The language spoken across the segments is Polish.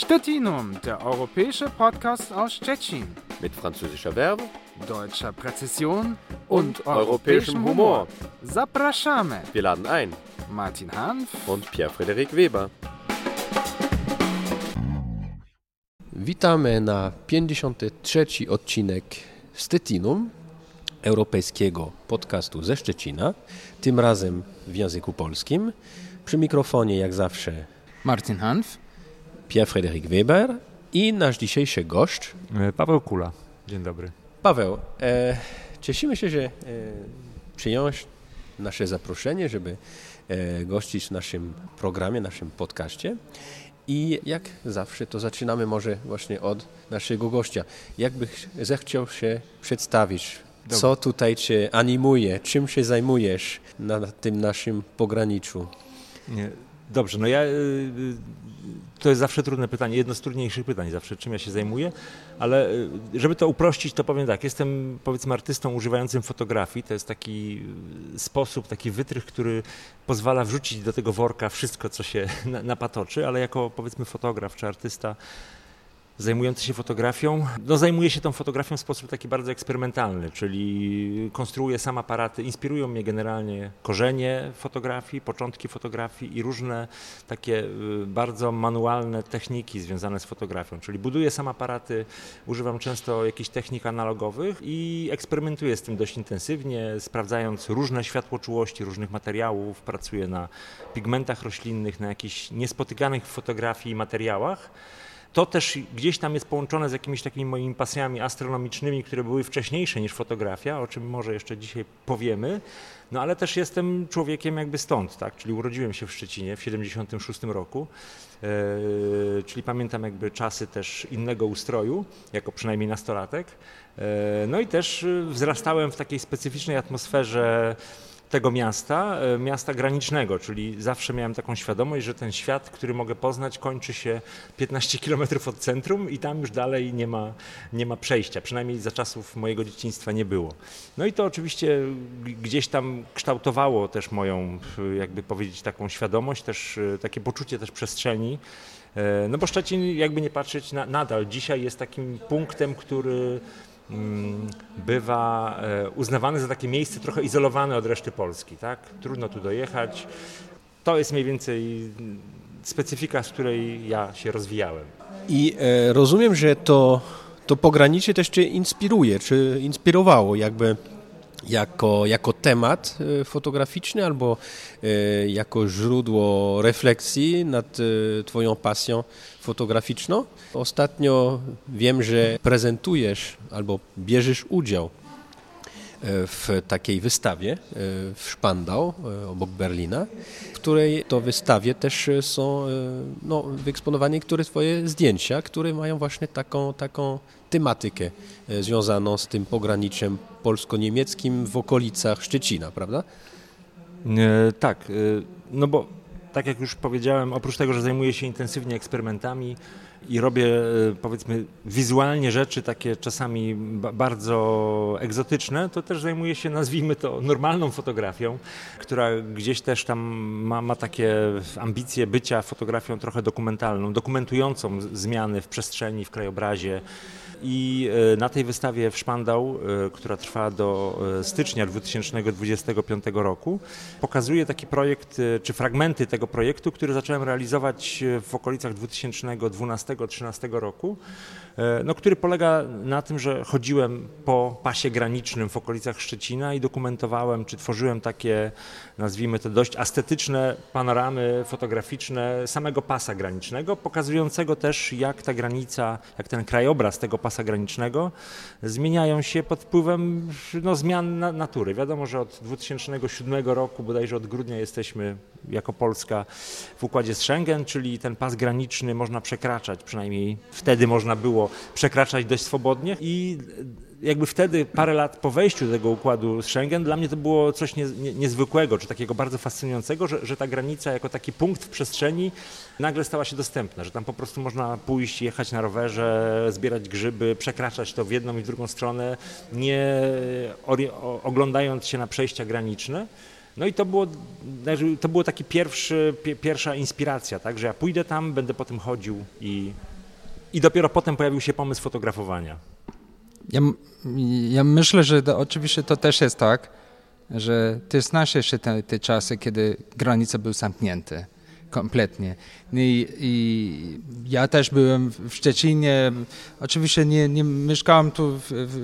Stettinum, der europäische Podcast aus Stettin. Mit französischer Verbe, Deutscher Präzision und europäischem Humor. Zapraszamy. Wir laden ein. Martin Hanf Und Pierre-Frederik Weber. Witamy na 53. odcinek Stettinum, europejskiego podcastu ze Szczecina, tym razem w języku polskim. Przy mikrofonie jak zawsze Martin Hanf, Pierre-Frederik Weber i nasz dzisiejszy gość Paweł Kula. Dzień dobry. Paweł. Cieszymy się, że przyjąłeś nasze zaproszenie, żeby gościć w naszym programie, naszym podcaście. I jak zawsze to zaczynamy może właśnie od naszego gościa. Jakbyś zechciał się przedstawić, co tutaj Cię animuje, czym się zajmujesz na tym naszym pograniczu? Dobrze, to jest zawsze trudne pytanie, jedno z trudniejszych pytań zawsze, czym ja się zajmuję, ale żeby to uprościć, to powiem tak, jestem powiedzmy artystą używającym fotografii, to jest taki sposób, taki wytrych, który pozwala wrzucić do tego worka wszystko, co się napatoczy, ale jako powiedzmy fotograf czy artysta zajmujący się fotografią, zajmuję się tą fotografią w sposób taki bardzo eksperymentalny, czyli konstruuję sam aparaty, inspirują mnie generalnie korzenie fotografii, początki fotografii i różne takie bardzo manualne techniki związane z fotografią, czyli buduję sam aparaty, używam często jakichś technik analogowych i eksperymentuję z tym dość intensywnie, sprawdzając różne światłoczułości różnych materiałów, pracuję na pigmentach roślinnych, na jakichś niespotykanych w fotografii materiałach. To też gdzieś tam jest połączone z jakimiś takimi moimi pasjami astronomicznymi, które były wcześniejsze niż fotografia, o czym może jeszcze dzisiaj powiemy, ale też jestem człowiekiem jakby stąd, tak? Czyli urodziłem się w Szczecinie w 1976 roku, czyli pamiętam jakby czasy też innego ustroju, jako przynajmniej nastolatek, i też wzrastałem w takiej specyficznej atmosferze tego miasta granicznego, czyli zawsze miałem taką świadomość, że ten świat, który mogę poznać, kończy się 15 km od centrum i tam już dalej nie ma przejścia, przynajmniej za czasów mojego dzieciństwa nie było. I to oczywiście gdzieś tam kształtowało też moją, jakby powiedzieć, taką świadomość, też takie poczucie też przestrzeni, bo Szczecin, jakby nie patrzeć, nadal dzisiaj jest takim punktem, który bywa uznawany za takie miejsce trochę izolowane od reszty Polski, tak? Trudno tu dojechać. To jest mniej więcej specyfika, z której ja się rozwijałem. I rozumiem, że to pogranicze też Cię inspiruje, czy inspirowało jakby jako temat fotograficzny albo jako źródło refleksji nad Twoją pasją fotograficzną. Ostatnio wiem, że prezentujesz albo bierzesz udział w takiej wystawie w Spandau obok Berlina, w której to wystawie też są wyeksponowane niektóre Twoje zdjęcia, które mają właśnie taką tematykę związaną z tym pograniczem polsko-niemieckim w okolicach Szczecina, prawda? Tak, bo tak jak już powiedziałem, oprócz tego, że zajmuję się intensywnie eksperymentami i robię, powiedzmy, wizualnie rzeczy takie czasami bardzo egzotyczne, to też zajmuję się, nazwijmy to, normalną fotografią, która gdzieś też tam ma takie ambicje bycia fotografią trochę dokumentalną, dokumentującą zmiany w przestrzeni, w krajobrazie. I na tej wystawie w Spandau, która trwa do stycznia 2025 roku, pokazuję taki projekt, czy fragmenty tego projektu, który zacząłem realizować w okolicach 2012-2013 roku, który polega na tym, że chodziłem po pasie granicznym w okolicach Szczecina i dokumentowałem, czy tworzyłem takie, nazwijmy to, dość estetyczne panoramy fotograficzne samego pasa granicznego, pokazującego też, jak ta granica, jak ten krajobraz tego pasa granicznego zmieniają się pod wpływem zmian natury. Wiadomo, że od 2007 roku, bodajże od grudnia, jesteśmy jako Polska w układzie z Schengen, czyli ten pas graniczny można przekraczać, przynajmniej wtedy można było przekraczać dość swobodnie i jakby wtedy, parę lat po wejściu do tego układu z Schengen, dla mnie to było coś niezwykłego, czy takiego bardzo fascynującego, że ta granica jako taki punkt w przestrzeni nagle stała się dostępna, że tam po prostu można pójść, jechać na rowerze, zbierać grzyby, przekraczać to w jedną i w drugą stronę, nie oglądając się na przejścia graniczne. I to było taki pierwsza inspiracja, tak, że ja pójdę tam, będę po tym chodził i I dopiero potem pojawił się pomysł fotografowania. Ja myślę, że oczywiście to też jest tak, że ty znasz jeszcze te czasy, kiedy granice były zamknięte kompletnie. I ja też byłem w Szczecinie, oczywiście nie mieszkałem tu,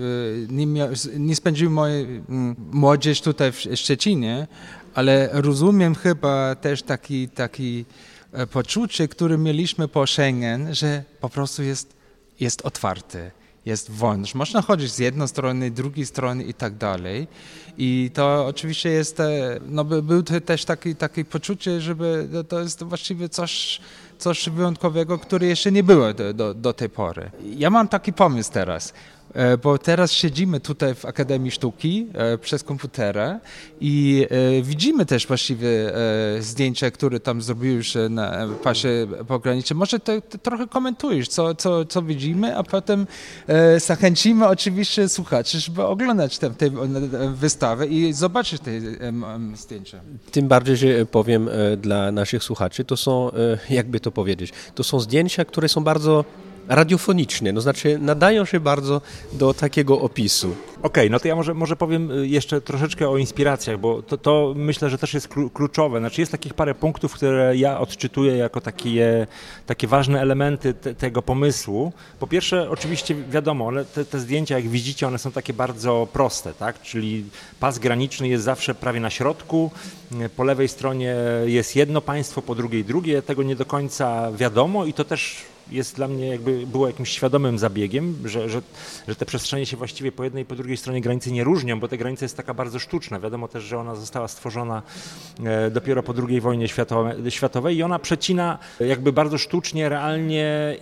nie spędziłem mojej młodzież tutaj w Szczecinie, ale rozumiem chyba też taki poczucie, które mieliśmy po Schengen, że po prostu jest otwarte. Jest wolność. Można chodzić z jednej strony, drugiej strony i tak dalej. I to oczywiście jest, był też takie poczucie, żeby to jest właściwie coś wyjątkowego, które jeszcze nie było do tej pory. Ja mam taki pomysł teraz, bo teraz siedzimy tutaj w Akademii Sztuki przez komputera i widzimy też właściwie zdjęcia, które tam zrobiłeś na pasie pogranicznym. Może to trochę komentujesz, co widzimy, a potem zachęcimy oczywiście słuchaczy, żeby oglądać tę wystawę i zobaczyć te zdjęcia. Tym bardziej, że powiem dla naszych słuchaczy, to są, jakby to powiedzieć, to są zdjęcia, które są bardzo radiofoniczne, no znaczy nadają się bardzo do takiego opisu. Okej, no to ja może powiem jeszcze troszeczkę o inspiracjach, bo to myślę, że też jest kluczowe. Znaczy jest takich parę punktów, które ja odczytuję jako takie ważne elementy tego pomysłu. Po pierwsze, oczywiście wiadomo, te zdjęcia, jak widzicie, one są takie bardzo proste, tak? Czyli pas graniczny jest zawsze prawie na środku, po lewej stronie jest jedno państwo, po drugiej drugie, tego nie do końca wiadomo i to też jest dla mnie było jakimś świadomym zabiegiem, że te przestrzenie się właściwie po jednej i po drugiej stronie granicy nie różnią, bo ta granica jest taka bardzo sztuczna. Wiadomo też, że ona została stworzona dopiero po II wojnie światowej i ona przecina jakby bardzo sztucznie, realnie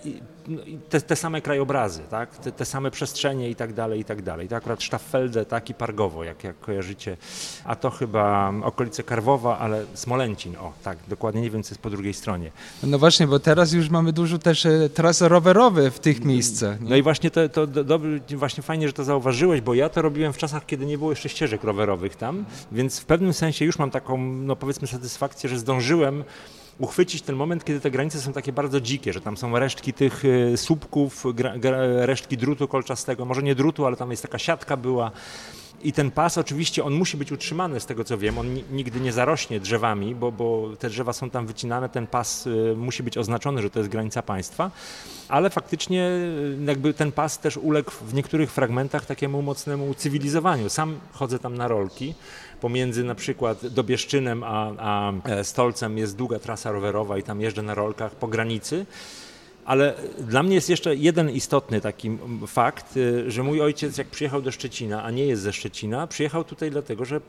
te same krajobrazy, tak? Te same przestrzenie i tak dalej, i tak dalej. To akurat Staffelde, tak, i Pargowo, jak kojarzycie. A to chyba okolice Karwowa, ale Smolęcin, tak, dokładnie nie wiem, co jest po drugiej stronie. No właśnie, bo teraz już mamy dużo też tras rowerowe w tych miejscach. Nie? No i właśnie właśnie fajnie, że to zauważyłeś, bo ja to robiłem w czasach, kiedy nie było jeszcze ścieżek rowerowych tam, więc w pewnym sensie już mam taką, no powiedzmy, satysfakcję, że zdążyłem uchwycić ten moment, kiedy te granice są takie bardzo dzikie, że tam są resztki tych słupków, resztki drutu kolczastego, może nie drutu, ale tam jest taka siatka była. I ten pas oczywiście, on musi być utrzymany z tego co wiem, on nigdy nie zarośnie drzewami, bo te drzewa są tam wycinane, ten pas musi być oznaczony, że to jest granica państwa, ale faktycznie jakby ten pas też uległ w niektórych fragmentach takiemu mocnemu cywilizowaniu. Sam chodzę tam na rolki, pomiędzy na przykład Dobieszczynem a Stolcem jest długa trasa rowerowa i tam jeżdżę na rolkach po granicy. Ale dla mnie jest jeszcze jeden istotny taki fakt, że mój ojciec jak przyjechał do Szczecina, a nie jest ze Szczecina, przyjechał tutaj dlatego, że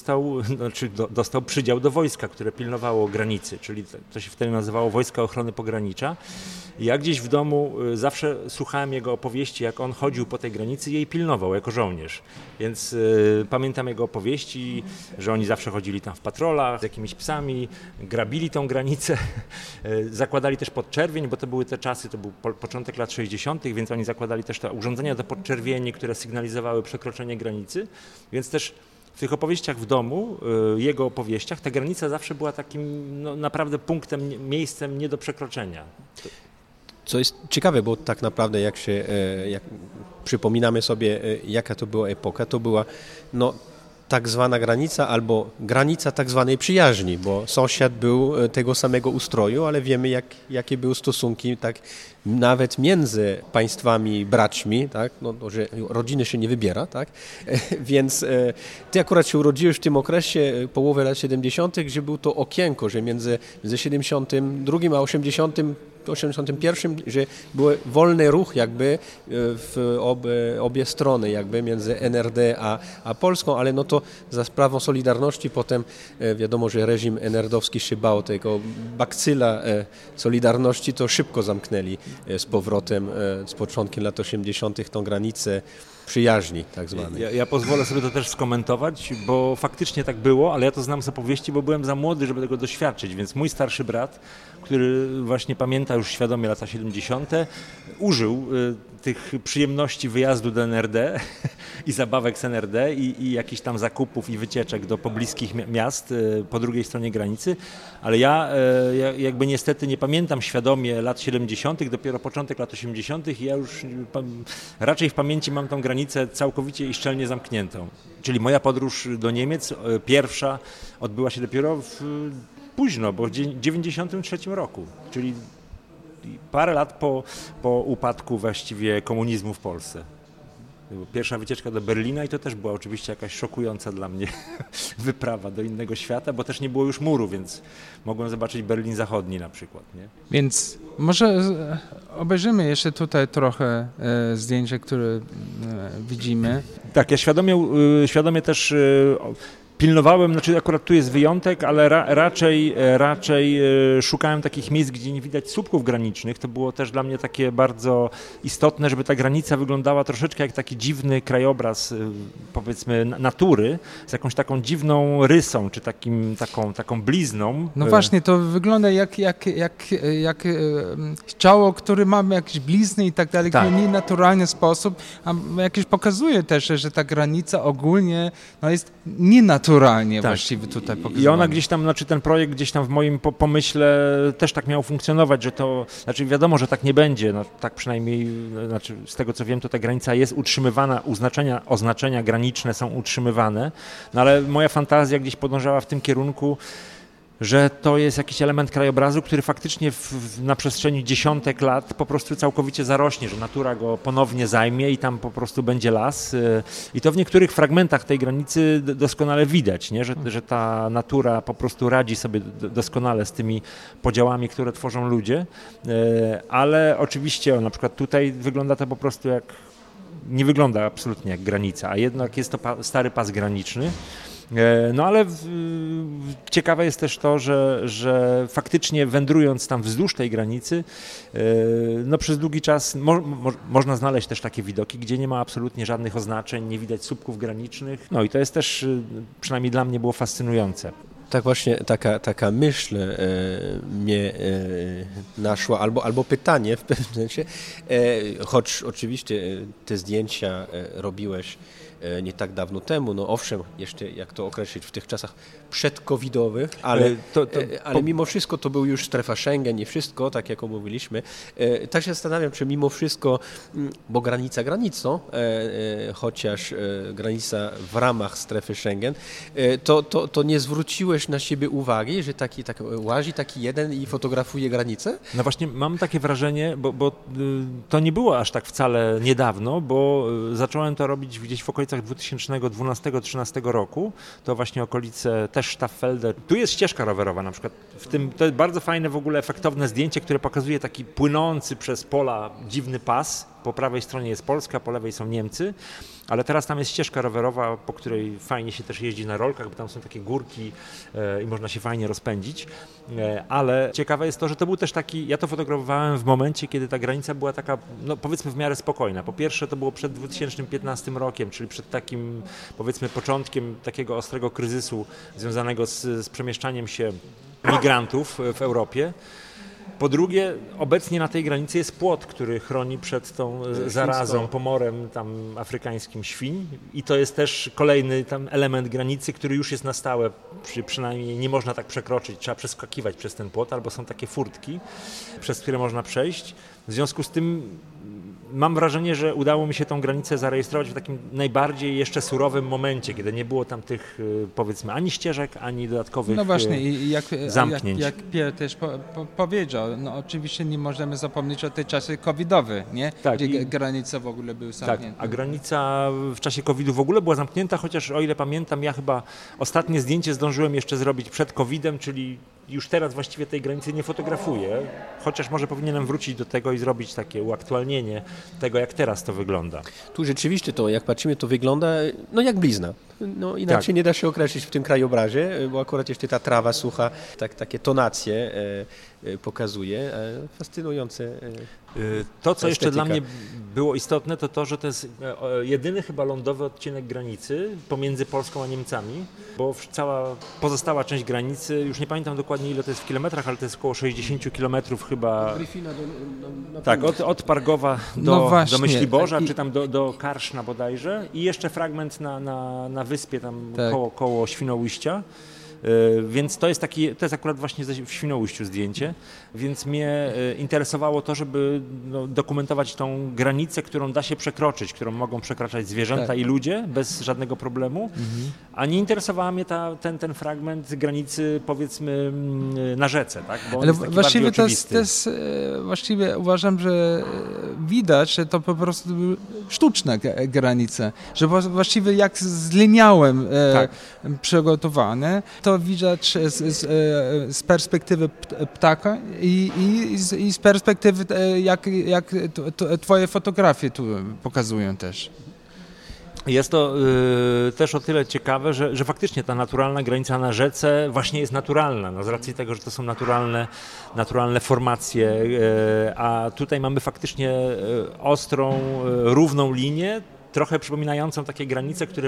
dostał przydział do wojska, które pilnowało granicy, czyli to się wtedy nazywało Wojska Ochrony Pogranicza. Ja gdzieś w domu zawsze słuchałem jego opowieści, jak on chodził po tej granicy i jej pilnował jako żołnierz. Więc pamiętam jego opowieści, że oni zawsze chodzili tam w patrolach z jakimiś psami, grabili tą granicę, zakładali też podczerwień, bo to były te czasy, to był początek lat 60., więc oni zakładali też te urządzenia do podczerwieni, które sygnalizowały przekroczenie granicy, więc też w tych opowieściach w domu, jego opowieściach, ta granica zawsze była takim naprawdę punktem, miejscem nie do przekroczenia. Co jest ciekawe, bo tak naprawdę jak przypominamy sobie, jaka to była epoka, to była tak zwana granica albo granica tak zwanej przyjaźni, bo sąsiad był tego samego ustroju, ale wiemy jakie były stosunki tak nawet między państwami braćmi, tak, że rodziny się nie wybiera, tak, więc ty akurat się urodziłeś w tym okresie połowy lat 70., gdzie było to okienko, że między 72 a 81, że był wolny ruch jakby w obie strony, jakby między NRD a Polską, ale to za sprawą Solidarności potem wiadomo, że reżim NRD-owski się bał tego bakcyla Solidarności, to szybko zamknęli z powrotem z początkiem lat 80. tą granicę przyjaźni tak zwanej. Ja pozwolę sobie to też skomentować, bo faktycznie tak było, ale ja to znam z opowieści, bo byłem za młody, żeby tego doświadczyć, więc mój starszy brat, który właśnie pamięta już świadomie lata 70., użył tych przyjemności wyjazdu do NRD i zabawek z NRD i jakichś tam zakupów i wycieczek do pobliskich miast po drugiej stronie granicy, ale ja jakby niestety nie pamiętam świadomie lat 70., dopiero początek lat 80. i ja już raczej w pamięci mam tą granicę całkowicie i szczelnie zamkniętą. Czyli moja podróż do Niemiec, pierwsza, odbyła się dopiero późno, bo w 93 roku, czyli parę lat po upadku właściwie komunizmu w Polsce. Pierwsza wycieczka do Berlina i to też była oczywiście jakaś szokująca dla mnie wyprawa do innego świata, bo też nie było już muru, więc mogłem zobaczyć Berlin Zachodni na przykład. Nie? Więc może obejrzymy jeszcze tutaj trochę zdjęcia, które widzimy. Tak, ja świadomie też pilnowałem, znaczy akurat tu jest wyjątek, ale raczej szukałem takich miejsc, gdzie nie widać słupków granicznych. To było też dla mnie takie bardzo istotne, żeby ta granica wyglądała troszeczkę jak taki dziwny krajobraz, powiedzmy, natury, z jakąś taką dziwną rysą, czy taką blizną. No właśnie, to wygląda jak ciało, które ma jakieś blizny i tak dalej, w nienaturalny sposób, a jakieś pokazuje też, że ta granica ogólnie jest nienaturalnie właściwie tutaj pokazywana. I ona gdzieś tam, znaczy ten projekt gdzieś tam w moim pomyśle też tak miał funkcjonować, że to, znaczy wiadomo, że tak nie będzie, no tak przynajmniej, znaczy z tego co wiem, to ta granica jest utrzymywana, oznaczenia graniczne są utrzymywane, no ale moja fantazja gdzieś podążała w tym kierunku, że to jest jakiś element krajobrazu, który faktycznie na przestrzeni dziesiątek lat po prostu całkowicie zarośnie, że natura go ponownie zajmie i tam po prostu będzie las. I to w niektórych fragmentach tej granicy doskonale widać, nie? Że ta natura po prostu radzi sobie doskonale z tymi podziałami, które tworzą ludzie. Ale oczywiście na przykład tutaj wygląda to po prostu nie wygląda absolutnie jak granica, a jednak jest to stary pas graniczny. No ale ciekawe jest też to, że faktycznie wędrując tam wzdłuż tej granicy, no przez długi czas można znaleźć też takie widoki, gdzie nie ma absolutnie żadnych oznaczeń, nie widać słupków granicznych. No i to jest też, przynajmniej dla mnie było fascynujące. Tak właśnie taka myśl mnie naszła, albo pytanie w pewnym sensie, choć oczywiście te zdjęcia robiłeś nie tak dawno temu, no owszem, jeszcze jak to określić, w tych czasach przedcovidowych, ale mimo wszystko to był już strefa Schengen, nie wszystko, tak jak omówiliśmy. Tak się zastanawiam, czy mimo wszystko, bo granica granicą, chociaż granica w ramach strefy Schengen, to nie zwróciłeś na siebie uwagi, że łazi taki jeden i fotografuje granicę? No właśnie mam takie wrażenie, bo to nie było aż tak wcale niedawno, bo zacząłem to robić gdzieś w okolicach 2012-2013 roku, to właśnie okolice też Staffelde. Tu jest ścieżka rowerowa na przykład, to jest bardzo fajne w ogóle efektowne zdjęcie, które pokazuje taki płynący przez pola dziwny pas. Po prawej stronie jest Polska, po lewej są Niemcy, ale teraz tam jest ścieżka rowerowa, po której fajnie się też jeździ na rolkach, bo tam są takie górki i można się fajnie rozpędzić, ale ciekawe jest to, że to był też taki, ja to fotografowałem w momencie, kiedy ta granica była taka, no powiedzmy w miarę spokojna. Po pierwsze to było przed 2015 rokiem, czyli przed takim, powiedzmy, początkiem takiego ostrego kryzysu związanego z przemieszczaniem się migrantów w Europie. Po drugie, obecnie na tej granicy jest płot, który chroni przed tą zarazą, pomorem tam afrykańskim świń i to jest też kolejny tam element granicy, który już jest na stałe, przynajmniej nie można tak przekroczyć, trzeba przeskakiwać przez ten płot, albo są takie furtki, przez które można przejść. W związku z tym mam wrażenie, że udało mi się tą granicę zarejestrować w takim najbardziej jeszcze surowym momencie, kiedy nie było tam tych, powiedzmy, ani ścieżek, ani dodatkowych zamknięć. No właśnie, jak Pierre też powiedział, no oczywiście nie możemy zapomnieć o tej czasie covidowej, nie? Tak, gdzie granice w ogóle były zamknięte. Tak, a granica w czasie COVID-u w ogóle była zamknięta, chociaż o ile pamiętam, ja chyba ostatnie zdjęcie zdążyłem jeszcze zrobić przed COVID-em, czyli już teraz właściwie tej granicy nie fotografuję, chociaż może powinienem wrócić do tego i zrobić takie uaktualnienie tego, jak teraz to wygląda. Tu rzeczywiście to, jak patrzymy, to wygląda no jak blizna. No inaczej nie da się określić w tym krajobrazie, bo akurat jeszcze ta trawa sucha, takie tonacje pokazuje. Fascynujące. To, co jeszcze estetyka. dla mnie było istotne, to, że to jest jedyny chyba lądowy odcinek granicy pomiędzy Polską a Niemcami, bo cała pozostała część granicy, już nie pamiętam dokładnie ile to jest w kilometrach, ale to jest około 60 kilometrów chyba. Tak, od Pargowa do Myśliborza, czy tam do Karszna bodajże i jeszcze fragment na wyspie tam tak. koło Świnoujścia. Więc to jest akurat właśnie w Świnoujściu zdjęcie, więc mnie interesowało to, żeby dokumentować tą granicę, którą da się przekroczyć, którą mogą przekraczać zwierzęta tak. i ludzie bez żadnego problemu, a nie interesowała mnie ten fragment granicy powiedzmy na rzece, tak? Bo on ale jest taki właściwie bardziej oczywisty. właściwie uważam, że widać, że to po prostu sztuczna granica, że właściwie jak z liniałem przygotowane, to widać z perspektywy ptaka i z perspektywy, jak twoje fotografie tu pokazują też. Jest to też o tyle ciekawe, że faktycznie ta naturalna granica na rzece właśnie jest naturalna, z racji tego, że to są naturalne formacje, a tutaj mamy faktycznie ostrą, równą linię, trochę przypominającą takie granice, które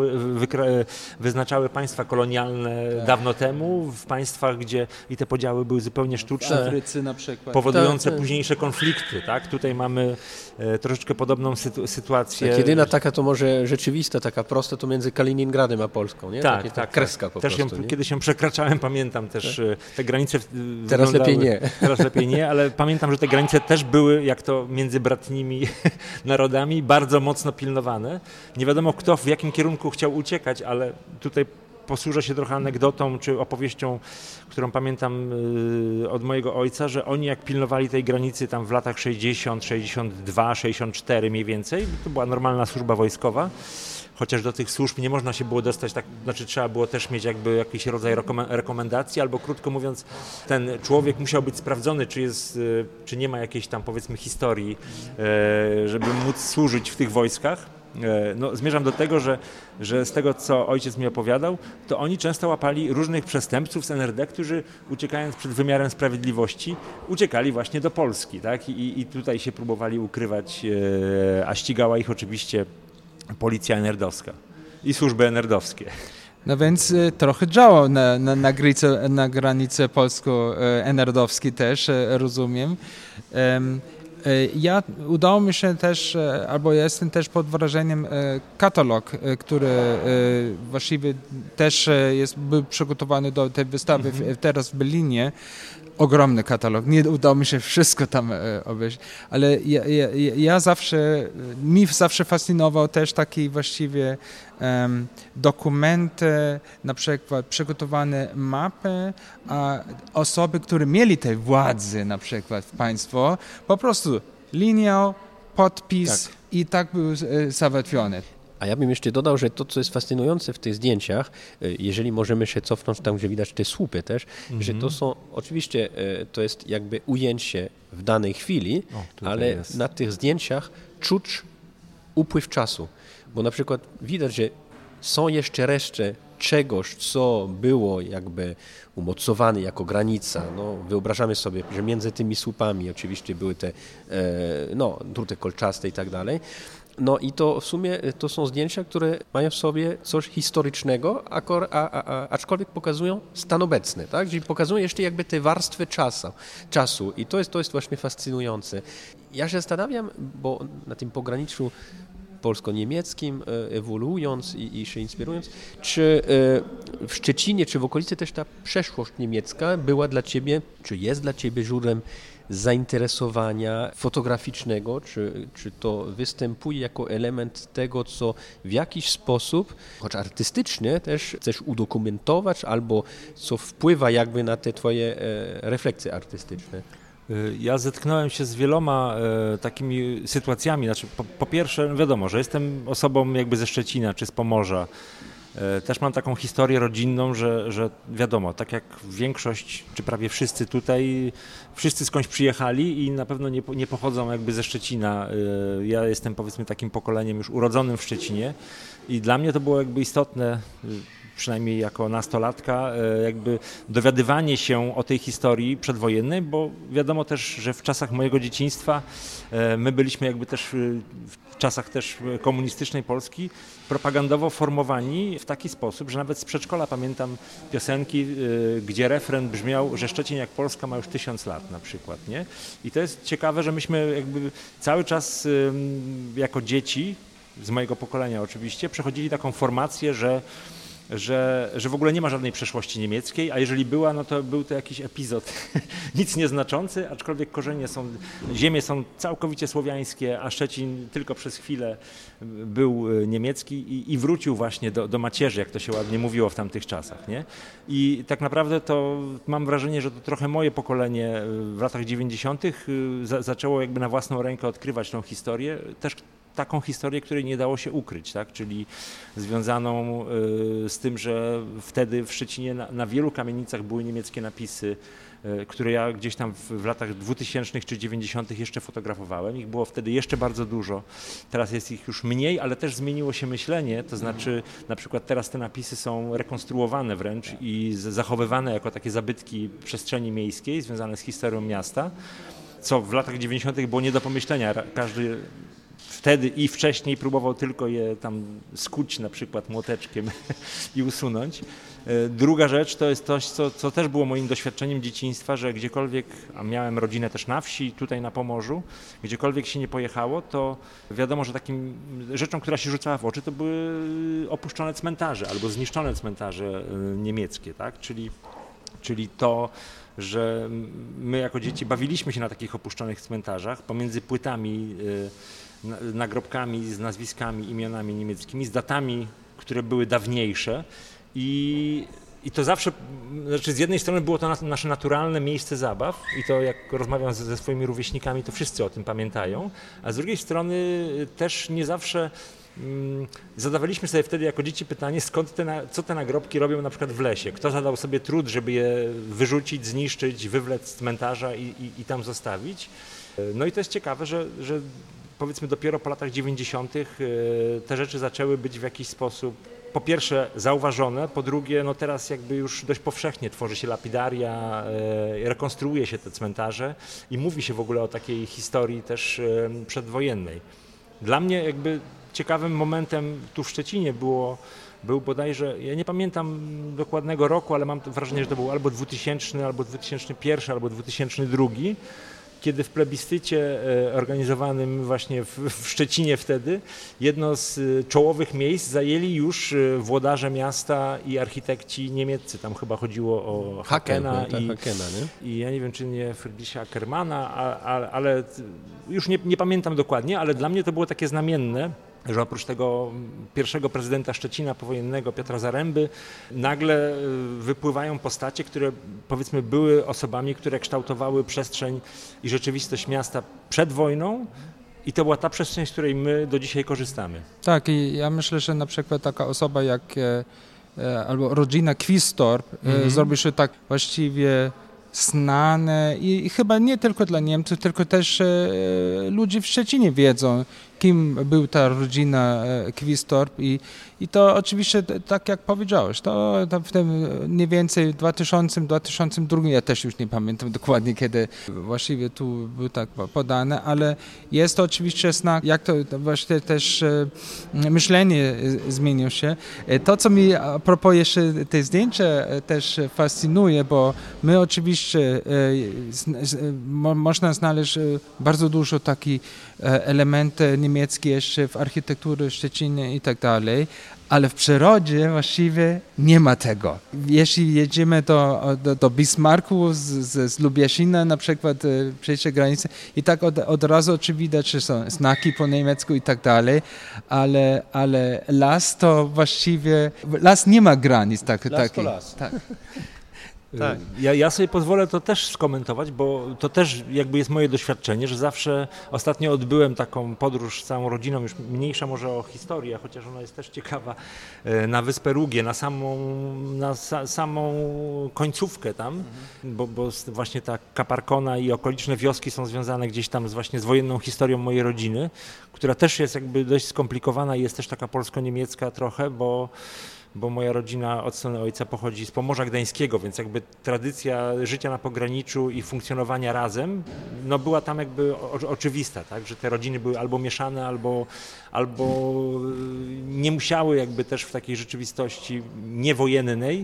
wyznaczały państwa kolonialne dawno temu, w państwach, gdzie i te podziały były zupełnie sztuczne, Afrycy na przykład. Powodujące późniejsze konflikty. Tak? Tutaj mamy troszeczkę podobną sytuację. Tak, jedyna taka to może rzeczywista, taka prosta, to między Kaliningradem a Polską, nie? Tak, kreska po też prostu. Kiedy się przekraczałem, pamiętam też te granice. Teraz lepiej nie. Teraz lepiej nie, ale pamiętam, że te granice też były, jak to między bratnimi narodami, bardzo mocno pilnowane. Nie wiadomo kto w jakim kierunku chciał uciekać, ale tutaj posłużę się trochę anegdotą czy opowieścią, którą pamiętam od mojego ojca, że oni jak pilnowali tej granicy tam w latach 60, 62, 64 mniej więcej, to była normalna służba wojskowa, chociaż do tych służb nie można się było dostać, tak, znaczy trzeba było też mieć jakby jakiś rodzaj rekomendacji, albo krótko mówiąc, ten człowiek musiał być sprawdzony, czy nie ma jakiejś tam powiedzmy historii, żeby móc służyć w tych wojskach. No, zmierzam do tego, że z tego, co ojciec mi opowiadał, to oni często łapali różnych przestępców z NRD, którzy uciekając przed wymiarem sprawiedliwości, uciekali właśnie do Polski, tak? I tutaj się próbowali ukrywać, a ścigała ich oczywiście policja NRD-owska i służby NRD-owskie. No więc trochę działał na granicy polsko-NRD-owskiej też, rozumiem. Udało mi się też, albo jestem też pod wrażeniem katalog, który właściwie też był przygotowany do tej wystawy teraz w Berlinie. Ogromny katalog. Nie udało mi się wszystko tam obejrzeć, ale mi zawsze fascynował też taki właściwie dokumenty, na przykład przygotowane mapy, a osoby, które mieli tej władzy na przykład w państwo, po prostu linią, podpis i tak był załatwiony. A ja bym jeszcze dodał, że to, co jest fascynujące w tych zdjęciach, jeżeli możemy się cofnąć tam, gdzie widać te słupy też, że to są, oczywiście to jest jakby ujęcie w danej chwili, ale na tych zdjęciach czuć upływ czasu, bo na przykład widać, że są jeszcze reszty czegoś, co było jakby umocowane jako granica. No, wyobrażamy sobie, że między tymi słupami oczywiście były te druty kolczaste i tak dalej. No i to w sumie to są zdjęcia, które mają w sobie coś historycznego, aczkolwiek pokazują stan obecny, tak? Czyli pokazują jeszcze jakby te warstwy czasu i to jest właśnie fascynujące. Ja się zastanawiam, bo na tym pograniczu polsko-niemieckim ewoluując i się inspirując, czy w Szczecinie, czy w okolicy też ta przeszłość niemiecka była dla Ciebie, czy jest dla Ciebie źródłem zainteresowania fotograficznego, czy to występuje jako element tego, co w jakiś sposób, choć artystycznie też chcesz udokumentować, albo co wpływa jakby na te Twoje refleksje artystyczne? Ja zetknąłem się z wieloma takimi sytuacjami. Znaczy, po pierwsze, wiadomo, że jestem osobą jakby ze Szczecina czy z Pomorza. Też mam taką historię rodzinną, że wiadomo, tak jak większość, czy prawie wszyscy tutaj, wszyscy skądś przyjechali i na pewno nie pochodzą jakby ze Szczecina. Ja jestem powiedzmy takim pokoleniem już urodzonym w Szczecinie i dla mnie to było jakby istotne przynajmniej jako nastolatka, jakby dowiadywanie się o tej historii przedwojennej, bo wiadomo też, że w czasach mojego dzieciństwa my byliśmy jakby też w czasach też komunistycznej Polski propagandowo formowani w taki sposób, że nawet z przedszkola pamiętam piosenki, gdzie refren brzmiał, że Szczecin jak Polska ma już 1000 lat na przykład, nie? I to jest ciekawe, że myśmy jakby cały czas jako dzieci, z mojego pokolenia oczywiście, przechodzili taką formację, że w ogóle nie ma żadnej przeszłości niemieckiej, a jeżeli była, no to był to jakiś epizod nic nieznaczący, aczkolwiek ziemie są całkowicie słowiańskie, a Szczecin tylko przez chwilę był niemiecki i wrócił właśnie do macierzy, jak to się ładnie mówiło w tamtych czasach, nie? I tak naprawdę to mam wrażenie, że to trochę moje pokolenie w latach 90. zaczęło jakby na własną rękę odkrywać tą historię, też taką historię, której nie dało się ukryć, tak? Czyli związaną z tym, że wtedy w Szczecinie na wielu kamienicach były niemieckie napisy, które ja gdzieś tam w latach 2000 czy 90. jeszcze fotografowałem. Ich było wtedy jeszcze bardzo dużo. Teraz jest ich już mniej, ale też zmieniło się myślenie, to znaczy na przykład teraz te napisy są rekonstruowane wręcz i zachowywane jako takie zabytki przestrzeni miejskiej związane z historią miasta, co w latach 90. było nie do pomyślenia. Każdy wtedy i wcześniej próbował tylko je tam skuć na przykład młoteczkiem i usunąć. Druga rzecz to jest coś, co też było moim doświadczeniem dzieciństwa, że gdziekolwiek, a miałem rodzinę też na wsi, tutaj na Pomorzu, gdziekolwiek się nie pojechało, to wiadomo, że takim rzeczą, która się rzucała w oczy, to były opuszczone cmentarze albo zniszczone cmentarze niemieckie, tak? Czyli to, że my jako dzieci bawiliśmy się na takich opuszczonych cmentarzach pomiędzy płytami, nagrobkami z nazwiskami, imionami niemieckimi, z datami, które były dawniejsze i to zawsze, znaczy z jednej strony było to nasze naturalne miejsce zabaw i to jak rozmawiam ze swoimi rówieśnikami, to wszyscy o tym pamiętają, a z drugiej strony też nie zawsze zadawaliśmy sobie wtedy jako dzieci pytanie, co te nagrobki robią na przykład w lesie. Kto zadał sobie trud, żeby je wyrzucić, zniszczyć, wywlec z cmentarza i tam zostawić. No i to jest ciekawe, że powiedzmy dopiero po latach 90. te rzeczy zaczęły być w jakiś sposób po pierwsze zauważone, po drugie no teraz jakby już dość powszechnie tworzy się lapidaria, rekonstruuje się te cmentarze i mówi się w ogóle o takiej historii też przedwojennej. Dla mnie jakby ciekawym momentem tu w Szczecinie był bodajże, ja nie pamiętam dokładnego roku, ale mam wrażenie, że to był albo 2000, albo 2001, albo 2002, kiedy w plebiscycie organizowanym właśnie w Szczecinie wtedy jedno z czołowych miejsc zajęli już włodarze miasta i architekci niemieccy. Tam chyba chodziło o Hakena i ja nie wiem, czy nie Friedricha Ackermana, ale już nie pamiętam dokładnie, ale dla mnie to było takie znamienne, że oprócz tego pierwszego prezydenta Szczecina powojennego, Piotra Zaręby, nagle wypływają postacie, które powiedzmy były osobami, które kształtowały przestrzeń i rzeczywistość miasta przed wojną i to była ta przestrzeń, z której my do dzisiaj korzystamy. Tak, i ja myślę, że na przykład taka osoba jak albo rodzina Quistorp zrobi się tak właściwie znane i chyba nie tylko dla Niemców, tylko też ludzie w Szczecinie wiedzą, kim był ta rodzina Quistorp i to oczywiście, tak jak powiedziałeś, to w tym mniej więcej 2000-2002, ja też już nie pamiętam dokładnie, kiedy właściwie tu był tak podane, ale jest to oczywiście znak, jak to właśnie też myślenie zmieniło się. To, co mi a propos jeszcze te zdjęcia też fascynuje, bo my oczywiście można znaleźć bardzo dużo takich elementów niemieckie jeszcze w architekturze Szczecinie i tak dalej, ale w przyrodzie właściwie nie ma tego. Jeśli jedziemy do Bismarcku z Lubieszina na przykład przejście granicy i tak od razu oczywiście widać, że są znaki po niemiecku i tak dalej, ale las to właściwie, las nie ma granic. Las to las. Tak. Tak. Ja sobie pozwolę to też skomentować, bo to też jakby jest moje doświadczenie, że zawsze ostatnio odbyłem taką podróż z całą rodziną, już mniejsza może o historię, chociaż ona jest też ciekawa, na Wyspę Rugę, na samą końcówkę tam, bo właśnie ta Kaparkona i okoliczne wioski są związane gdzieś tam właśnie z wojenną historią mojej rodziny, która też jest jakby dość skomplikowana i jest też taka polsko-niemiecka trochę, bo bo moja rodzina od strony ojca pochodzi z Pomorza Gdańskiego, więc jakby tradycja życia na pograniczu i funkcjonowania razem, no była tam jakby oczywista, tak, że te rodziny były albo mieszane, albo nie musiały jakby też w takiej rzeczywistości niewojennej,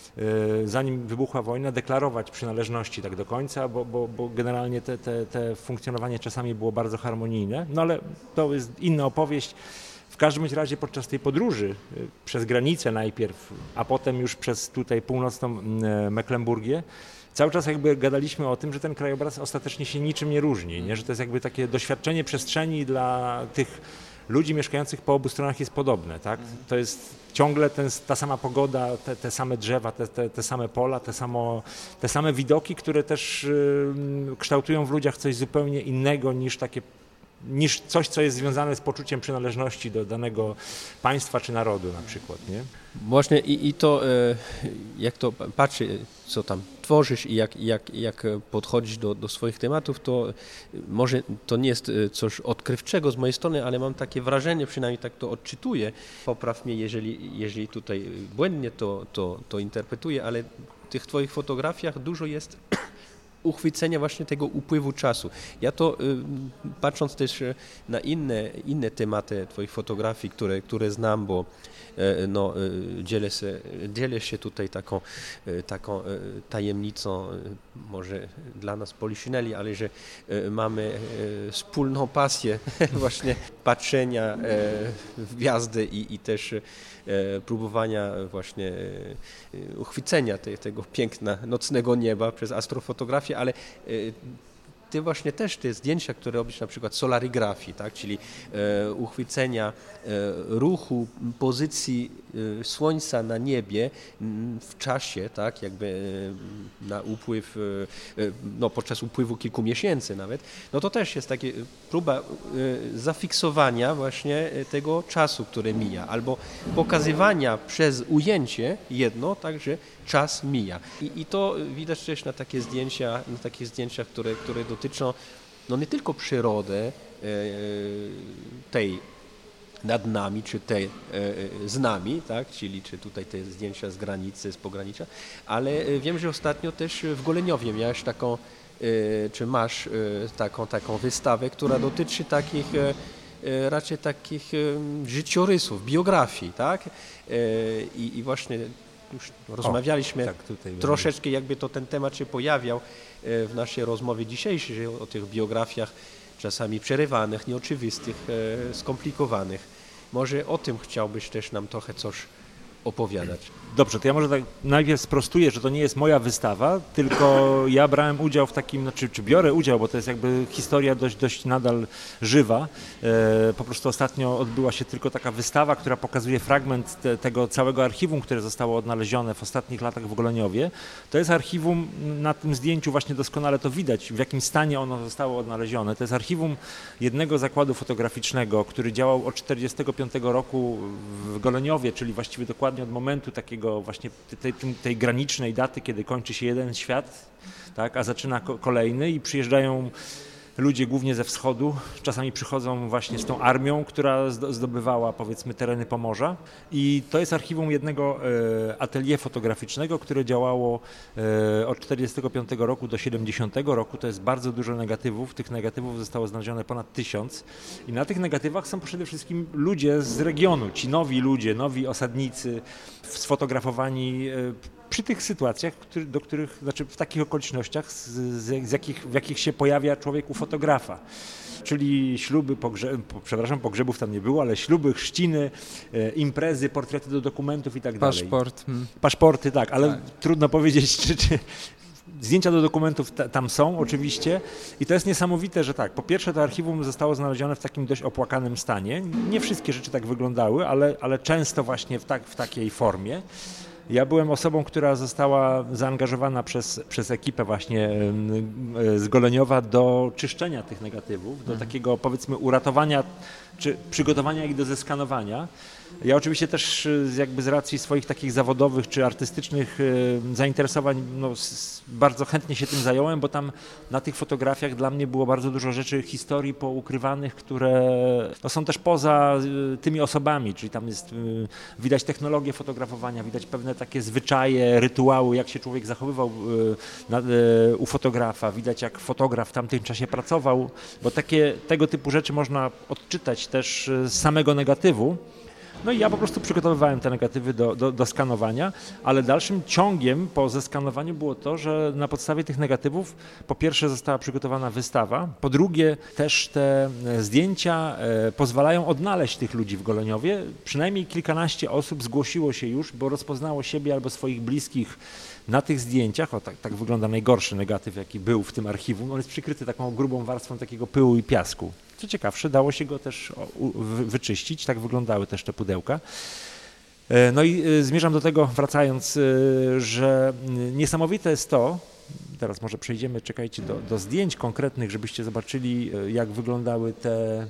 zanim wybuchła wojna, deklarować przynależności tak do końca, bo generalnie te funkcjonowanie czasami było bardzo harmonijne, no ale to jest inna opowieść. W każdym razie podczas tej podróży przez granicę najpierw, a potem już przez tutaj północną Mecklenburgię, cały czas jakby gadaliśmy o tym, że ten krajobraz ostatecznie się niczym nie różni, nie? Że to jest jakby takie doświadczenie przestrzeni dla tych ludzi mieszkających po obu stronach jest podobne, tak? To jest ciągle ta sama pogoda, te same drzewa, te same pola, te same widoki, które też kształtują w ludziach coś zupełnie innego niż coś, co jest związane z poczuciem przynależności do danego państwa czy narodu na przykład, nie? Właśnie i to, jak to patrzy, co tam tworzysz i jak podchodzisz do swoich tematów, to może to nie jest coś odkrywczego z mojej strony, ale mam takie wrażenie, przynajmniej tak to odczytuję. Popraw mnie, jeżeli tutaj błędnie to interpretuję, ale w tych twoich fotografiach dużo jest uchwycenia właśnie tego upływu czasu. Ja to patrząc też na inne tematy twoich fotografii, które znam, bo no, dzielę się tutaj taką tajemnicą, może dla nas Poliszyneli, ale że mamy wspólną pasję właśnie patrzenia w gwiazdy i też próbowania właśnie uchwycenia tego piękna nocnego nieba przez astrofotografię, ale ty właśnie też te zdjęcia, które robisz na przykład solarygrafii, tak, czyli uchwycenia ruchu, pozycji słońca na niebie w czasie, tak, jakby na upływ, no podczas upływu kilku miesięcy nawet, no to też jest taka próba zafiksowania właśnie tego czasu, który mija, albo pokazywania przez ujęcie jedno, także czas mija. I to widać też na takich zdjęciach, które dotyczą no nie tylko przyrody tej nad nami, czy tej z nami, tak? Czyli czy tutaj te zdjęcia z granicy, z pogranicza, ale wiem, że ostatnio też w Goleniowie miałeś taką, czy masz taką wystawę, która dotyczy raczej takich życiorysów, biografii, tak? I właśnie już rozmawialiśmy troszeczkę, jakby to ten temat się pojawiał w naszej rozmowie dzisiejszej, o tych biografiach czasami przerywanych, nieoczywistych, skomplikowanych. Może o tym chciałbyś też nam trochę coś opowiadać. Dobrze, to ja może tak najpierw sprostuję, że to nie jest moja wystawa, tylko ja brałem udział w takim, czy biorę udział, bo to jest jakby historia dość nadal żywa. Po prostu ostatnio odbyła się tylko taka wystawa, która pokazuje fragment tego całego archiwum, które zostało odnalezione w ostatnich latach w Goleniowie. To jest archiwum, na tym zdjęciu właśnie doskonale to widać, w jakim stanie ono zostało odnalezione. To jest archiwum jednego zakładu fotograficznego, który działał od 1945 roku w Goleniowie, czyli właściwie dokładnie od momentu takiego właśnie tej granicznej daty, kiedy kończy się jeden świat, tak, a zaczyna kolejny i przyjeżdżają ludzie głównie ze wschodu, czasami przychodzą właśnie z tą armią, która zdobywała powiedzmy tereny Pomorza i to jest archiwum jednego atelier fotograficznego, które działało od 1945 roku do 70 roku. To jest bardzo dużo negatywów. Tych negatywów zostało znalezione ponad 1000 i na tych negatywach są przede wszystkim ludzie z regionu, ci nowi ludzie, nowi osadnicy sfotografowani przy tych sytuacjach, do których, znaczy w takich okolicznościach, w jakich się pojawia człowiek u fotografa. Czyli śluby, pogrzebów tam nie było, ale śluby, chrzciny, imprezy, portrety do dokumentów i tak dalej. Paszporty, tak, ale tak. Trudno powiedzieć, czy zdjęcia do dokumentów tam są oczywiście i to jest niesamowite, że tak, po pierwsze to archiwum zostało znalezione w takim dość opłakanym stanie. Nie wszystkie rzeczy tak wyglądały, ale często właśnie w takiej formie. Ja byłem osobą, która została zaangażowana przez ekipę właśnie z Goleniowa do czyszczenia tych negatywów, do takiego powiedzmy uratowania czy przygotowania ich do zeskanowania. Ja oczywiście też jakby z racji swoich takich zawodowych czy artystycznych zainteresowań bardzo chętnie się tym zająłem, bo tam na tych fotografiach dla mnie było bardzo dużo rzeczy, historii poukrywanych, które są też poza tymi osobami, czyli tam jest, widać technologię fotografowania, widać pewne takie zwyczaje, rytuały, jak się człowiek zachowywał u fotografa, widać jak fotograf w tamtym czasie pracował, bo tego typu rzeczy można odczytać też z samego negatywu. No i ja po prostu przygotowywałem te negatywy do skanowania, ale dalszym ciągiem po zeskanowaniu było to, że na podstawie tych negatywów po pierwsze została przygotowana wystawa, po drugie też te zdjęcia pozwalają odnaleźć tych ludzi w Goleniowie. Przynajmniej kilkanaście osób zgłosiło się już, bo rozpoznało siebie albo swoich bliskich na tych zdjęciach. Tak wygląda najgorszy negatyw, jaki był w tym archiwum. On jest przykryty taką grubą warstwą takiego pyłu i piasku. Co ciekawsze, dało się go też wyczyścić, tak wyglądały też te pudełka. No i zmierzam do tego, wracając, że niesamowite jest to, teraz może przejdziemy, czekajcie, do zdjęć konkretnych, żebyście zobaczyli, jak wyglądały te,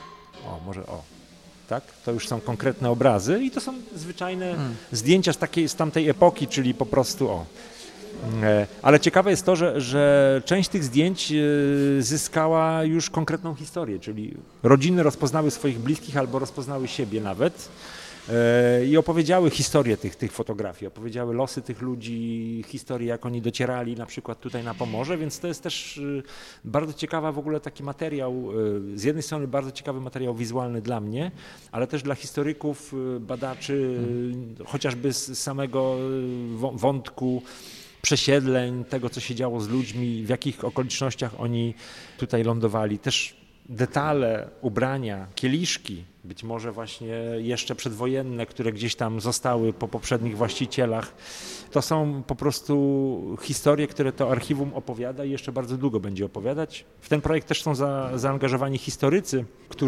tak? To już są konkretne obrazy i to są zwyczajne zdjęcia z tamtej epoki, czyli po prostu Ale ciekawe jest to, że część tych zdjęć zyskała już konkretną historię, czyli rodziny rozpoznały swoich bliskich albo rozpoznały siebie nawet i opowiedziały historię tych fotografii, opowiedziały losy tych ludzi, historię, jak oni docierali na przykład tutaj na Pomorze, więc to jest też bardzo ciekawa w ogóle taki materiał, z jednej strony bardzo ciekawy materiał wizualny dla mnie, ale też dla historyków, badaczy, chociażby z samego wątku przesiedleń, tego, co się działo z ludźmi, w jakich okolicznościach oni tutaj lądowali. Też detale, ubrania, kieliszki, być może właśnie jeszcze przedwojenne, które gdzieś tam zostały po poprzednich właścicielach. To są po prostu historie, które to archiwum opowiada i jeszcze bardzo długo będzie opowiadać. W ten projekt też są zaangażowani historycy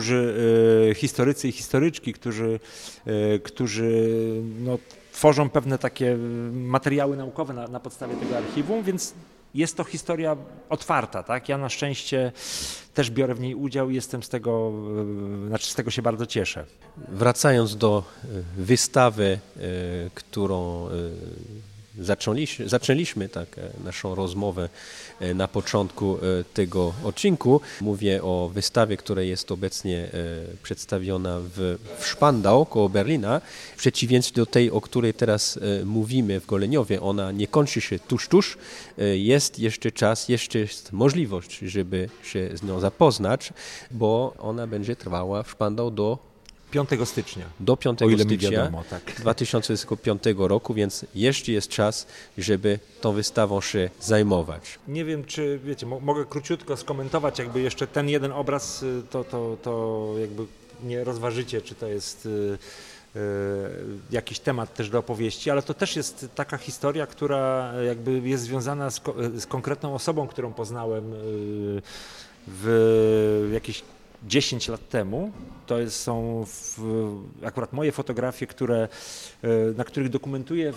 i historyczki, którzy tworzą pewne takie materiały naukowe na podstawie tego archiwum, więc jest to historia otwarta, tak? Ja na szczęście też biorę w niej udział i jestem z tego się bardzo cieszę. Wracając do wystawy, którą zaczęliśmy naszą rozmowę na początku tego odcinku. Mówię o wystawie, która jest obecnie przedstawiona w Spandau koło Berlina. W przeciwieństwie do tej, o której teraz mówimy w Goleniowie, ona nie kończy się tuż. Jest jeszcze czas, jeszcze jest możliwość, żeby się z nią zapoznać, bo ona będzie trwała w Spandau do 5 stycznia. Do 5 stycznia wiadomo, tak. 2005 roku, więc jeszcze jest czas, żeby tą wystawą się zajmować. Nie wiem, czy wiecie, mogę króciutko skomentować jakby jeszcze ten jeden obraz, to jakby nie rozważycie, czy to jest jakiś temat też do opowieści, ale to też jest taka historia, która jakby jest związana z konkretną osobą, którą poznałem w jakieś 10 lat temu. To są akurat moje fotografie, na których dokumentuję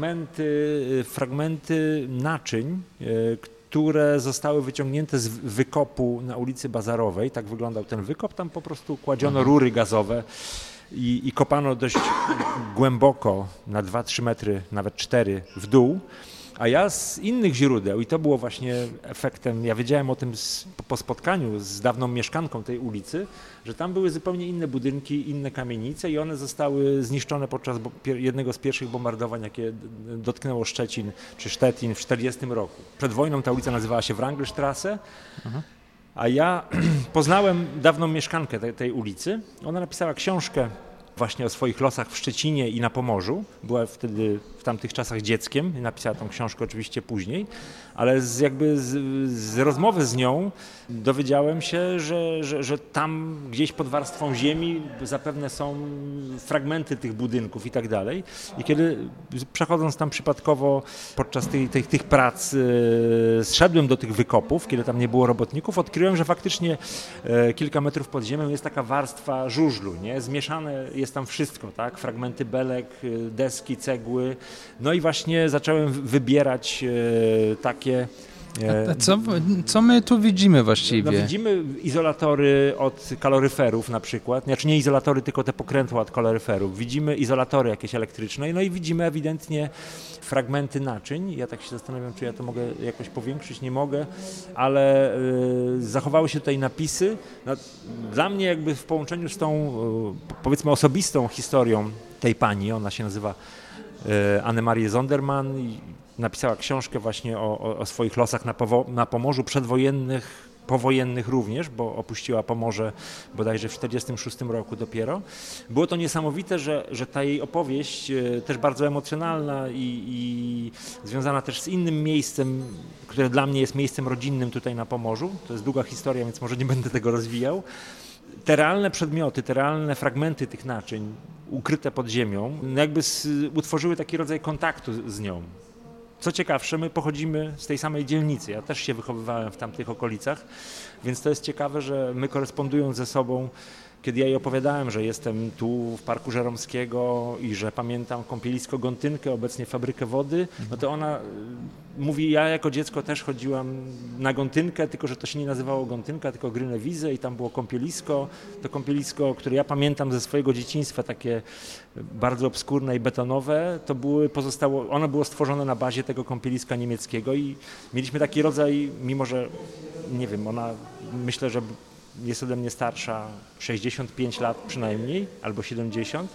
fragmenty naczyń, które zostały wyciągnięte z wykopu na ulicy Bazarowej. Tak wyglądał ten wykop. Tam po prostu kładziono rury gazowe i kopano dość głęboko, na 2-3 metry, nawet 4 w dół. A ja z innych źródeł, i to było właśnie efektem, ja wiedziałem o tym po spotkaniu z dawną mieszkanką tej ulicy, że tam były zupełnie inne budynki, inne kamienice i one zostały zniszczone podczas jednego z pierwszych bombardowań, jakie dotknęło Szczecin czy Sztetin w 1940 roku. Przed wojną ta ulica nazywała się Wrangelstraße, a ja poznałem dawną mieszkankę tej ulicy. Ona napisała książkę właśnie o swoich losach w Szczecinie i na Pomorzu. Była wtedy w tamtych czasach dzieckiem i napisała tą książkę oczywiście później, ale z rozmowy z nią dowiedziałem się, że tam gdzieś pod warstwą ziemi zapewne są fragmenty tych budynków i tak dalej. I kiedy przechodząc tam przypadkowo podczas tych prac zszedłem do tych wykopów, kiedy tam nie było robotników, odkryłem, że faktycznie kilka metrów pod ziemią jest taka warstwa żużlu, nie? Zmieszane jest tam wszystko, tak? Fragmenty belek, deski, cegły. No i właśnie zacząłem wybierać takie Co my tu widzimy właściwie? No, widzimy izolatory od kaloryferów na przykład, znaczy nie izolatory, tylko te pokrętła od kaloryferów. Widzimy izolatory jakieś elektryczne, no i widzimy ewidentnie fragmenty naczyń. Ja tak się zastanawiam, czy ja to mogę jakoś powiększyć, nie mogę, ale zachowały się tutaj napisy. No, dla mnie jakby w połączeniu z tą, powiedzmy, osobistą historią tej pani, ona się nazywa Annemarie Zonderman i napisała książkę właśnie o swoich losach na Pomorzu przedwojennych, powojennych również, bo opuściła Pomorze bodajże w 1946 roku dopiero. Było to niesamowite, że ta jej opowieść, też bardzo emocjonalna i związana też z innym miejscem, które dla mnie jest miejscem rodzinnym tutaj na Pomorzu. To jest długa historia, więc może nie będę tego rozwijał. Te realne przedmioty, te realne fragmenty tych naczyń ukryte pod ziemią, jakby utworzyły taki rodzaj kontaktu z nią. Co ciekawsze, my pochodzimy z tej samej dzielnicy. Ja też się wychowywałem w tamtych okolicach, więc to jest ciekawe, że my korespondując ze sobą, kiedy ja jej opowiadałem, że jestem tu w Parku Żeromskiego i że pamiętam kąpielisko Gontynkę, obecnie fabrykę wody, no to ona mówi, ja jako dziecko też chodziłam na Gontynkę, tylko że to się nie nazywało Gontynka, tylko Grüne Wiese i tam było kąpielisko. To kąpielisko, które ja pamiętam ze swojego dzieciństwa, takie bardzo obskurne i betonowe, to ono było stworzone na bazie tego kąpieliska niemieckiego i mieliśmy taki rodzaj, mimo że, nie wiem, ona myślę, że jest ode mnie starsza 65 lat przynajmniej, albo 70,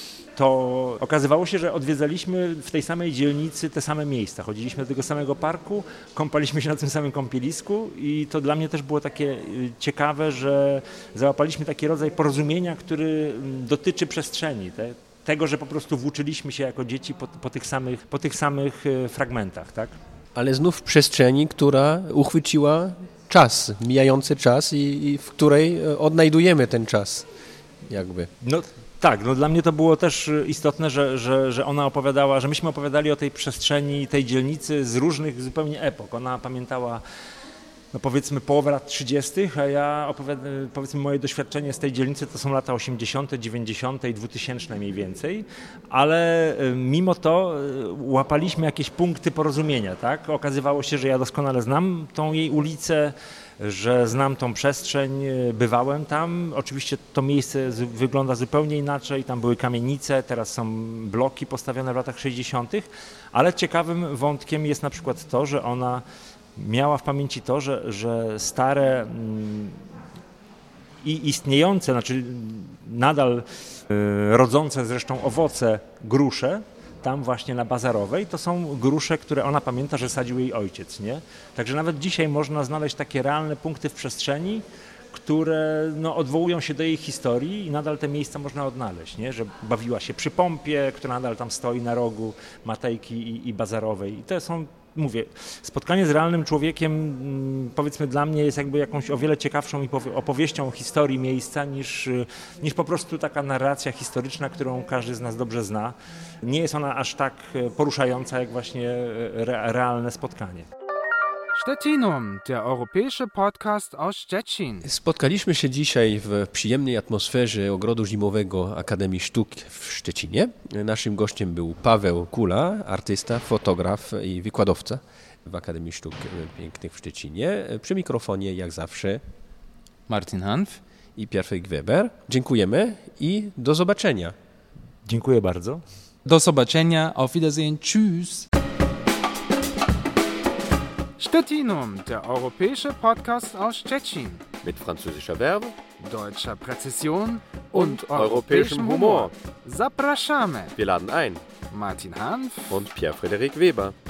to okazywało się, że odwiedzaliśmy w tej samej dzielnicy te same miejsca. Chodziliśmy do tego samego parku, kąpaliśmy się na tym samym kąpielisku i to dla mnie też było takie ciekawe, że załapaliśmy taki rodzaj porozumienia, który dotyczy przestrzeni, tego, że po prostu włóczyliśmy się jako dzieci po tych samych fragmentach, tak? Ale znów przestrzeni, która uchwyciła czas, mijający czas i w której odnajdujemy ten czas jakby. No tak, no dla mnie to było też istotne, że ona opowiadała, że myśmy opowiadali o tej przestrzeni, tej dzielnicy z różnych zupełnie epok. Ona pamiętała, no powiedzmy, połowę lat 30., a ja powiedzmy moje doświadczenie z tej dzielnicy to są lata 80., 90. i 2000 mniej więcej, ale mimo to łapaliśmy jakieś punkty porozumienia, tak? Okazywało się, że ja doskonale znam tą jej ulicę, że znam tą przestrzeń, bywałem tam. Oczywiście to miejsce wygląda zupełnie inaczej, tam były kamienice, teraz są bloki postawione w latach 60., ale ciekawym wątkiem jest na przykład to, że ona miała w pamięci to, że stare i istniejące, znaczy nadal rodzące zresztą owoce grusze, tam właśnie na Bazarowej, to są grusze, które ona pamięta, że sadził jej ojciec, nie? Także nawet dzisiaj można znaleźć takie realne punkty w przestrzeni, które no, odwołują się do jej historii i nadal te miejsca można odnaleźć, nie? Że bawiła się przy pompie, która nadal tam stoi na rogu Matejki i Bazarowej. I to są, mówię, spotkanie z realnym człowiekiem, powiedzmy, dla mnie jest jakby jakąś o wiele ciekawszą opowieścią o historii miejsca niż po prostu taka narracja historyczna, którą każdy z nas dobrze zna. Nie jest ona aż tak poruszająca jak właśnie realne spotkanie. Stettinum, der europäische Podcast aus Szczecin. Spotkaliśmy się dzisiaj w przyjemnej atmosferze Ogrodu Zimowego Akademii Sztuk w Szczecinie. Naszym gościem był Paweł Kula, artysta, fotograf i wykładowca w Akademii Sztuk Pięknych w Szczecinie. Przy mikrofonie, jak zawsze, Martin Hanf i Pierre Weber. Dziękujemy i do zobaczenia. Dziękuję bardzo. Do zobaczenia, auf Wiedersehen, tschüss. Stettinum, der europäische Podcast aus Szczecin. Mit französischer Verbe, Deutscher Präzision und europäischem Humor. Zapraszamy Wir laden ein. Martin Hanf Und Pierre-Frederik Weber.